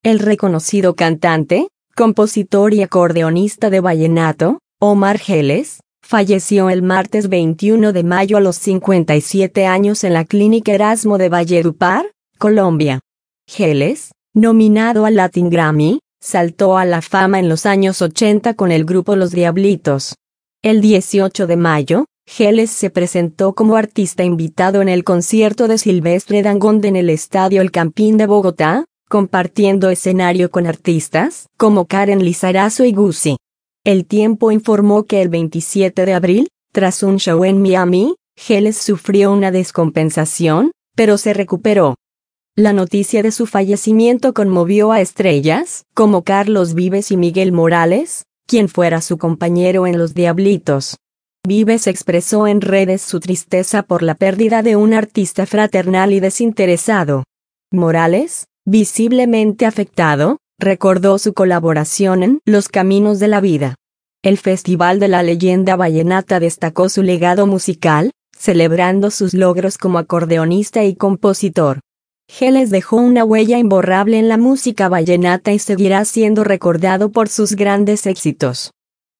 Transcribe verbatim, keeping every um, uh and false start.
El reconocido cantante, compositor y acordeonista de vallenato, Omar Geles, falleció el martes veintiuno de mayo a los cincuenta y siete años en la Clínica Erasmo de Valledupar, Colombia. Geles, nominado al Latin Grammy, saltó a la fama en los años ochenta con el grupo Los Diablitos. El dieciocho de mayo, Geles se presentó como artista invitado en el concierto de Silvestre Dangond en el Estadio El Campín de Bogotá, compartiendo escenario con artistas como Karen Lizarazo y Guzzi. El Tiempo informó que el veintisiete de abril, tras un show en Miami, Geles sufrió una descompensación, pero se recuperó. La noticia de su fallecimiento conmovió a estrellas como Carlos Vives y Miguel Morales, quien fuera su compañero en Los Diablitos. Vives expresó en redes su tristeza por la pérdida de un artista fraternal y desinteresado. Morales, visiblemente afectado, recordó su colaboración en Los Caminos de la Vida. El Festival de la Leyenda Vallenata destacó su legado musical, celebrando sus logros como acordeonista y compositor. Geles dejó una huella imborrable en la música vallenata y seguirá siendo recordado por sus grandes éxitos.